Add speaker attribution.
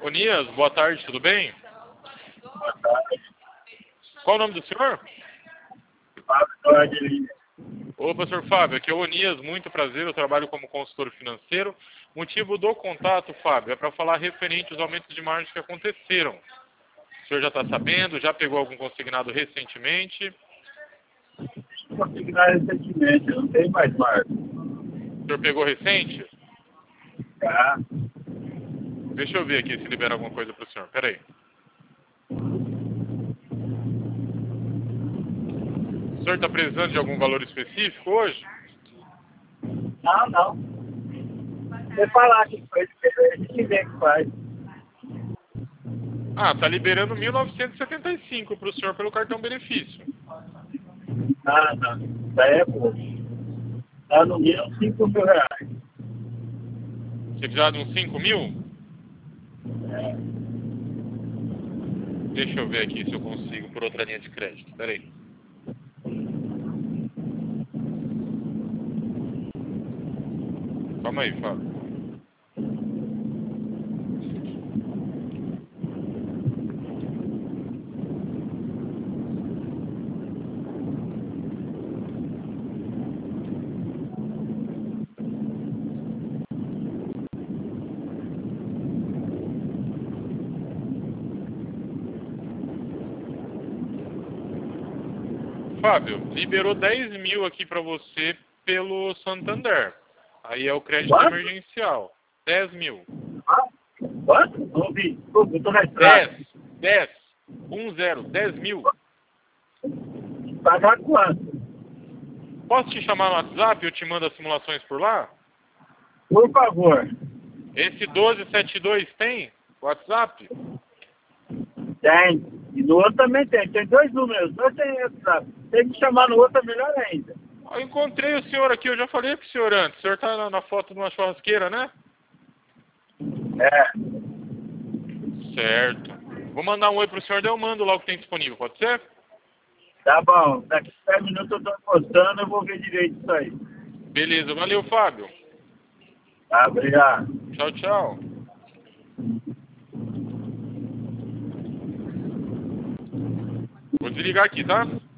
Speaker 1: Telefonias, boa tarde, tudo bem?
Speaker 2: Boa tarde.
Speaker 1: Qual o nome do senhor?
Speaker 2: Fábio Adelino.
Speaker 1: Opa, senhor Fábio, aqui é o Onias, muito prazer, eu trabalho como consultor financeiro. Motivo do contato, Fábio, é para falar referente aos aumentos de margem que aconteceram. O senhor já está sabendo, já pegou algum consignado recentemente?
Speaker 2: Consignar recentemente, eu não tenho mais marca.
Speaker 1: O senhor pegou recente?
Speaker 2: Tá?
Speaker 1: Deixa eu ver aqui se libera alguma coisa para o senhor, peraí. O senhor está precisando de algum valor específico hoje?
Speaker 2: Não. Você falar que foi, a gente vê que faz.
Speaker 1: Ah, tá liberando 1.975 para o senhor pelo cartão benefício.
Speaker 2: Não. Daí é pouco. Tá no mínimo 5 mil reais.
Speaker 1: Você precisa de uns 5 mil?
Speaker 2: É.
Speaker 1: Deixa eu ver aqui se eu consigo por outra linha de crédito, peraí. Calma aí, Fábio. Fábio, liberou 10 mil aqui para você pelo Santander. Aí é o crédito
Speaker 2: Quanto?
Speaker 1: emergencial. 10 mil.
Speaker 2: Quanto? Não ouvi. Desculpa, eu tô na estrada.
Speaker 1: 10. 10 mil.
Speaker 2: Pagar quanto?
Speaker 1: Posso te chamar no WhatsApp e eu te mando as simulações por lá?
Speaker 2: Por favor.
Speaker 1: Esse 1272 tem WhatsApp?
Speaker 2: Tem. E no outro também tem. Tem 2 números. Não tem WhatsApp. Tem que chamar no outro, é melhor ainda.
Speaker 1: Eu encontrei o senhor aqui, eu já falei pro senhor antes. O senhor tá na foto de uma churrasqueira, né?
Speaker 2: É.
Speaker 1: Certo. Vou mandar um oi pro senhor, daí eu mando lá o que tem disponível, pode ser?
Speaker 2: Tá bom. Daqui 10 minutos eu tô postando, eu vou ver direito isso aí.
Speaker 1: Beleza, valeu, Fábio.
Speaker 2: Tá, obrigado.
Speaker 1: Tchau, tchau. Vou desligar aqui, tá?